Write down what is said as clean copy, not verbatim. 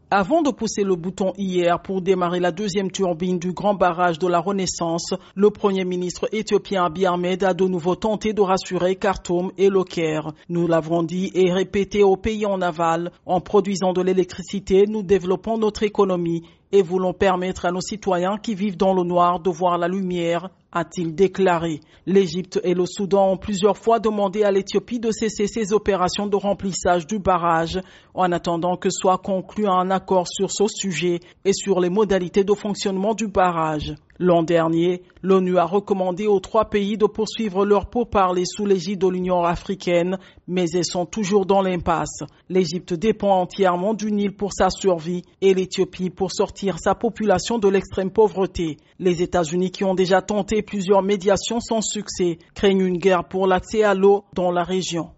Avant de pousser le bouton hier pour démarrer la deuxième turbine du grand barrage de la Renaissance, le Premier ministre éthiopien Abiy Ahmed a de nouveau tenté de rassurer Khartoum et le Caire. Nous l'avons dit et répété aux pays en aval, en produisant de l'électricité, nous développons notre économie et voulons permettre à nos citoyens qui vivent dans le noir de voir la lumière, a-t-il déclaré. L'Égypte et le Soudan ont plusieurs fois demandé à l'Éthiopie de cesser ses opérations de remplissage du barrage en attendant que soit conclu un accord sur ce sujet et sur les modalités de fonctionnement du barrage. L'an dernier, l'ONU a recommandé aux 3 pays de poursuivre leurs pourparlers sous l'égide de l'Union africaine, mais elles sont toujours dans l'impasse. L'Égypte dépend entièrement du Nil pour sa survie et l'Éthiopie pour sortir sa population de l'extrême pauvreté. Les États-Unis, qui ont déjà tenté plusieurs médiations sans succès, craignent une guerre pour l'accès à l'eau dans la région.